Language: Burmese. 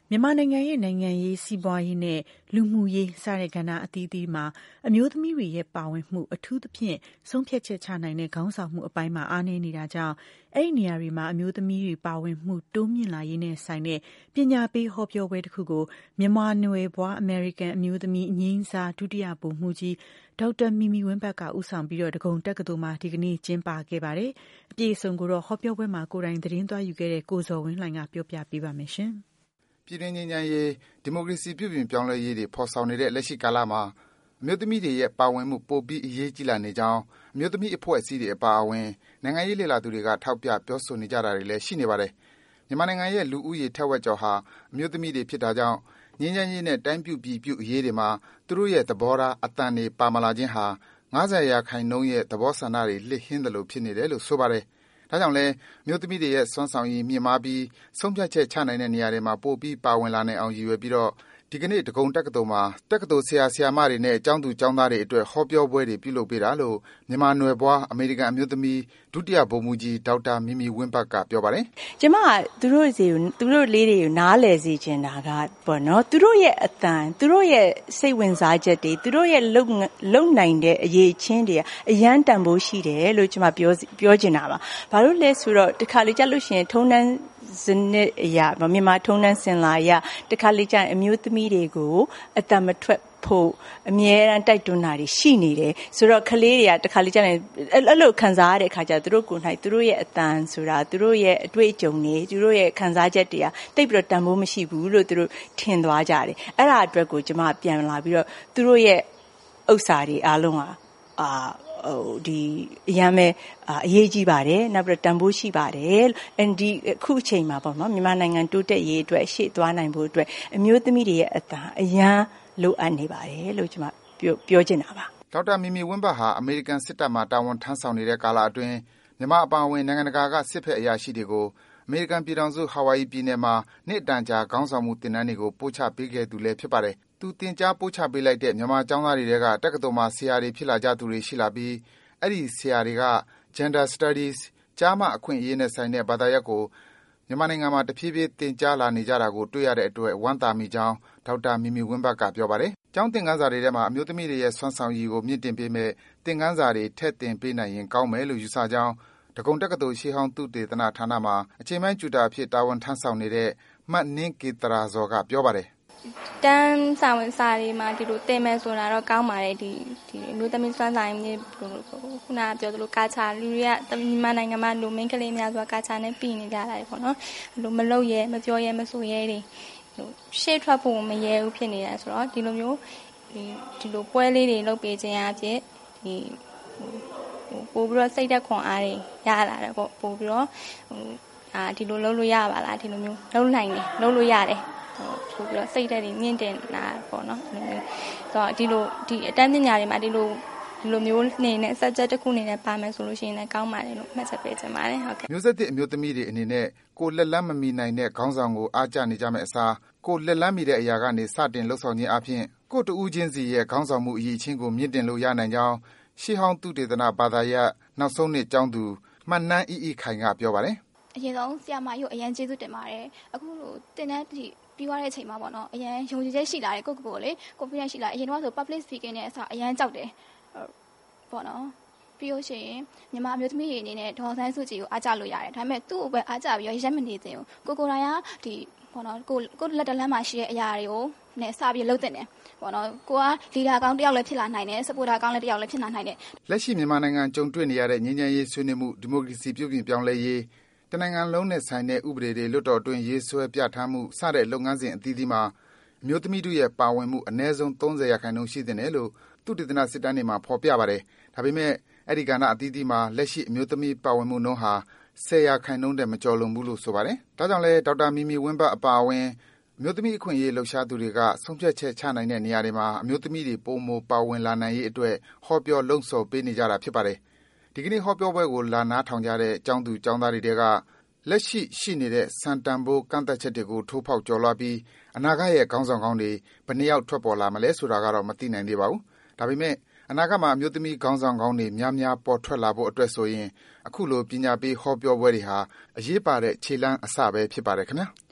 မြန်မာနိုင်ငံရဲ့နိုင်ငံရေးစီးပွားရေးနဲ့လူမှုရေးစတဲ့ကဏ္ဍအသီးသီးမှာအမျိုးသမီးတွေရဲ့ပါဝင်မှုအထူးသဖြင့်ဆုံးဖြတ်ချက်ချနိုင်တဲ့ခေါင်းဆောင်မှုအပိုင်းမှာအားနည်းနေတာကြောင့်အဲ့ဒီနေရာတွေမှာအမျိုးသမီးတွေပါဝင်မှုတိုးမြင့်လာရေးနဲ့ဆိုင်တဲ့ပညာပေးဟောပြောပွဲတစ်ခုကိုမြန်မာနွယ်ဘွားအမေရိကန်အမျိုးသမီးအငြိမ်းစားဒုတိယဗိုလ်မှူးကြီးဒေါက်တာမီမီဝင်းဘတ်ကဦးဆောင်ပြီးဒဂုံတက္ကသိုလ်မှာဒီကနေ့ကျင်းပခဲ့ပါတယ်။အပြည့်အစုံကိုဟောပြောပွဲမှာကိုယ်တိုင်သတင်းသွားယူခဲ့တဲ့ကိုဇော်ဝင်းလှိုင်ကပြောပြပေးပါမယ်ရှင်။ပြည်တွင်းငြိမ်းချမ်းရေးဒီမိုကရေစီပြုပြင်ပြောင်းလဲရေးတွေဖော်ဆောင်နေတဲ့လက်ရှိကာလမှာအမျိုးသမီးတွေရဲ့ပါဝင်မှုပိုပြီးအရေးကြီးလာနေကြောင်းအမျိုးသမီးအဖွဲ့အစည်းတွေအပါအဝင်နိုင်ငံရေးလှည့်လာသူတွေကထောက်ပြပြောဆိုနေကြတာတွေလည်းရှိနေပါတယ်။မြန်မာနိုင်ငံရဲ့လူဦးရေထက်ဝက်ကျော်ဟာအမျိုးသမီးတွေဖြစ်တာကြောင့်ငြိမ်းချမ်းရေးနဲ့တိုင်းပြုပြည်ပြုအရေးတွေမှာသူတို့ရဲ့သဘောထားအတန်တွေပါမလာခြင်းဟာ90%ရဲ့သဘောဆန္ဒတွေလစ်ဟင်းတယ်လို့ဖြစ်နေတယ်လို့ဆိုပါတယ်။ဒါကြောင့်လဲမျိုးသမီးတွေရဲ့စွမ်းဆောင်ရည်မြင့်မားပြီးဆုံးဖြတ်ချက်ချနိုင်တဲ့နေရာတွေမှာပိုပြီးပါဝင်လာနိုင်အောင်ရည်ရွယ်ပြီးတော့ဒီကနေ့ဒဂုံတက္ကသိုလ်မှာတက္ကသိုလ်ဆရာဆရာမတွေနဲ့ကျောင်းသူကျောင်းသားတွေအတွက်ဟောပြောပွဲတွေပြုလုပ်ပေးတာလို့မြန်မာနွယ်ဘွားအမေရိကန်အမျိုးသမီးဒုတိယဗိုလ်မှူးကြီးဒေါက်တာမီမီဝင်းဘတ်ကပြောပါတယ်ကျမကသူတို့လေးတွေကိုနားလည်စေချင်တာကပေါ့နော်သူတို့ရဲ့အတန်သူတို့ရဲ့စိတ်ဝင်စားချက်တွေသူတို့ရဲ့လုံနိုင်တဲ့အရေးချင်းတွေအရန်တန်ဖိုးရှိတယ်လို့ကျမပြောချင်တာပါဘာလို့လဲဆိုတော့တခါလေကြလို့ရှိရင်ထုံးတန်းစနစ်အရာမြန်မာထုံးတန်းစင်လာအရာတခါလေကျရင်အမျိုးသမီးတွေကိုအတန်မထွက်ဖို့အမြဲတမ်းတိုက်တွန်းတာတွေရှိနေတယ်ဆိုတော့ကလေးတွေကတခါလေကျရင်အဲ့လိုခံစားရတဲ့အခါကျသူတို့ကိုယ်၌သူတို့ရဲ့အတန်ဆိုတာသူတို့ရဲ့အတွေ့အကြုံတွေသူတို့ရဲ့ခံစားချက်တွေကတိတ်ပြီးတော့တန်ဖိုးမရှိဘူးလို့သူတို့ထင်သွားကြတယ်အဲ့ဒါအတွက်ကိုကျွန်မပြန်လာပြီးတော့သူတို့ရဲ့ဥစ္စာတွေအားလုံးဒီအရမ်းပဲအရေးကြီးပါတယ်နောက်ပြီးတော့တန်ဖိုးရှိပါတယ်ဒီအခုအချိန်မှာပေါ့နော်မြန်မာနိုင်ငံတိုးတက်ရေးအတွက်ရှေ့သွားနိုင်ဖို့အတွက်အမျိုးသမီးတွေရဲ့အတန်အရန်လိုအပ်နေပါတယ်လို့ကျွန်မပြောချင်တာပါဒေါက်တာမီမီဝင်းဘတ်ဟာအမေရိကန်စစ်တပ်မှတာဝန်ထမ်းဆောင်နေတဲ့ကာလအတွင်းမြန်မာအပါအဝင်နိုင်ငံတကာကစစ်ဖက်အရာရှိတွေကိုအမေရိကန်ပြည်ထောင်စုဟာဝိုင်ယီပြည်နယ်မှာနှစ်တန်ကြာခေါင်းဆောင်မှုတင်နန်းတွေကိုပို့ချပေးခဲ့သူလည်းဖြစ်ပါတယ်သူတင်ကြားပို့ချပေးလိုက်တဲ့မြန်မာကျောင်းသားတွေကတက္ကသိုလ်မှာဆရာတွေဖြစ်လာကြသူတွေရှိလာပြီးအဲ့ဒီဆရာတွေက Gender Studies ကျားမအခွင့်အရေးနဲ့ဆိုင်တဲ့ဘာသာရပ်ကိုမြန်မာနိုင်ငံမှာတဖြည်းဖြည်းသင်ကြားလာနေကြတာကိုတွေ့ရတဲ့အတွက်ဝမ်းသာမိကြောင်းဒေါက်တာမီမီဝင်းဘတ်ကပြောပါတယ်။ကျောင်းသင်ခန်းစာတွေထဲမှာအမျိုးသမီးတွေရဲ့စွမ်းဆောင်ရည်ကိုမြင့်တင်ပေးမဲ့သင်ခန်းစာတွေထည့်သင်ပေးနိုင်ရင်ကောင်းမယ်လို့ယူဆကြောင်းဒဂုံတက္ကသိုလ်ရှေးဟောင်းသုတေသနဌာနမှာအချိန်ပိုင်းကျူတာအဖြစ်တာဝန်ထမ်းဆောင်နေတဲ့မတ်နင်းကေတရာဇော်ကပြောပါတယ်တန်းစာဝင်စာတွေမှာဒီလိုတင်မယ်ဆိုတာတော့ကောင်းပါတယ်ဒီအမျိုးသမီးစွမ်းဆောင်ရည်ခုနကပြောသလိုကာချာလူတွေကမြန်မာနိုင်ငံမှာလူမင်းကလေးများဆိုတာကာချာနဲ့ပြည်နေကြတာပေါ့နော်လိုမလုပ်ရဲမပြောရဲမဆိုရဲတွေရှေ့ထွက်ဖို့မရဲဘူးဖြစ်နေတာဆိုတော့ဒီလိုမျိုးဒီလိုပွဲလေးတွေလုပ်ပေးခြင်းအဖြစ်ပို့ပြီးတော့စိတ်သက်ခွန်အားတွေရလာတယ်ပေါ့ပို့ပြီးတော့ဒီလိုလုပ်လို့ရပါလားဒီလိုမျိုးလုပ်နိုင်တယ်လုပ်လို့ရတယ်ဆိုပြီးတော့စိတ်ဓာတ်တွေမြင့်တင်လာပေါ့နော်ဆိုတော့ဒီအတန်းပညာတွေမှာဒီလိုမျိုးနေနဲ့ subject တစ်ခုနေနဲ့ပါမယ်ဆိုလို့ရှိရင်လည်းကောင်းပါတယ်လို့မှတ်ချက်ပေးချင်ပါတယ်ဟုတ်ကဲ့မျိုးဆက်သစ်အမျိုးသမီးတွေအနေနဲ့ကိုလက်လန်းမမီနိုင်တဲ့ခေါင်းဆောင်ကိုအားကျနေကြမယ့်အစားကိုလက်လန်းမီတဲ့အရာကနေစတင်လှုပ်ဆောင်ခြင်းအပြင်ကိုတူးချင်းစီရဲ့ခေါင်းဆောင်မှုအရေးချင်းကိုမြင့်တင်လို့ရနိုင်ကြောင်းရှေးဟောင်းသုတေသနဘာသာရပ်နောက်ဆုံးနှစ်ကျောင်းသူမှတ်နှန်းအီခိုင်ကပြောပါတယ်အရင်ဆုံးဆရာမကြီးကိုအရင်ကျေးဇူးတင်ပါတယ်အခုလိုတင်တဲ့ပြီးသွားတဲ့အချိန်မှာပေါ့နော်အရင်ယုံကြည်ချက်ရှိလာတယ်ကိုလေ confidence ရှိလာအရင်တော့ဆို public speaking နဲ့အစားအရင်ကြောက်တယ်ပေါ့နော်ပြီးလို့ရှိရင်မြန်မာမျိုးသမီးတွေအနေနဲ့ဒေါ်ဆန်းစုကြည်ကိုအားကြလို့ရတယ်ဒါပေမဲ့သူ့ကိုပဲအားကြပြီးရက်မနေသင့်ဘူးကိုတိုင်းကဒီပေါ့နော်ကိုလက်တလန်းမှာရှိတဲ့အရာတွေကိုနဲ့စပြီးလှုပ်တဲ့တယ်ပေါ့နော်ကိုကလီဒါကောင်းတယောက်လည်းဖြစ်လာနိုင်တယ် supporter ကောင်းလည်းတယောက်လည်းဖြစ်လာနိုင်တယ်လက်ရှိမြန်မာနိုင်ငံကြုံတွေ့နေရတဲ့ငြိမ်းချမ်းရေးဆွေးနွေးမှုဒီမိုကရေစီပြုပြင်ပြောင်းလဲရေးတနိုင်ငံလုံးနဲ့ဆိုင်တဲ့ဥပဒေတွေလွတ်တော်တွင်ရေးဆွဲပြဋ္ဌာန်းမှုစတဲ့လုပ်ငန်းစဉ်အသီးသီးမှာအမျိုးသမီးတို့ရဲ့ပါဝင်မှုအနည်းဆုံး30%ရှိတဲ့နယ်လို့သုတေသနစစ်တမ်းတွေမှာဖော်ပြပါတယ်။ဒါပေမဲ့အဲ့ဒီကဏ္ဍအသီးသီးမှာလက်ရှိအမျိုးသမီးပါဝင်မှုနှုန်းဟာ10%တည်းမကျော်လွန်ဘူးလို့ဆိုပါတယ်။ဒါကြောင့်လဲဒေါက်တာမီမီဝင်းဘတ်အပါအဝင်အမျိုးသမီးအခွင့်အရေးလှုပ်ရှားသူတွေကဆုံးဖြတ်ချက်ချနိုင်တဲ့နေရာတွေမှာအမျိုးသမီးတွေပိုမိုပါဝင်လာနိုင်ရေးအတွက်ဟောပြောလှုံ့ဆော်ပေးနေကြတာဖြစ်ပါတယ်။ဒီကနေ့ဟောပြောပွဲကိုလာနားထောင်ကြတဲ့ကျောင်းသူကျောင်းသားတွေကလက်ရှိနေတဲ့စံတန်ဖိုးကန့်သက်ချက်တွေကိုထိုးဖောက်ကျော်လွှားပြီးအနာဂတ်ရဲ့ခေါင်းဆောင်ကောင်းတွေဘယ်နှယောက်ထွက်ပေါ်လာမလဲဆိုတာကတော့မသိနိုင်သေးပါဘူး။ဒါပေမဲ့အနာဂတ်မှာအမျိုးသမီးခေါင်းဆောင်ကောင်းတွေများများပေါ်ထွက်လာဖို့အတွက်ဆိုရင်အခုလိုပညာပေးဟောပြောပွဲတွေဟာအရေးပါတဲ့ခြေလှမ်းအစပဲဖြစ်ပါတယ်ခင်ဗျာ။